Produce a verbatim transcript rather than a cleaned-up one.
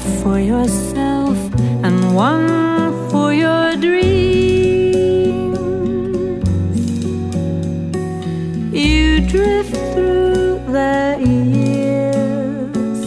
for yourself and one for your dreams. You drift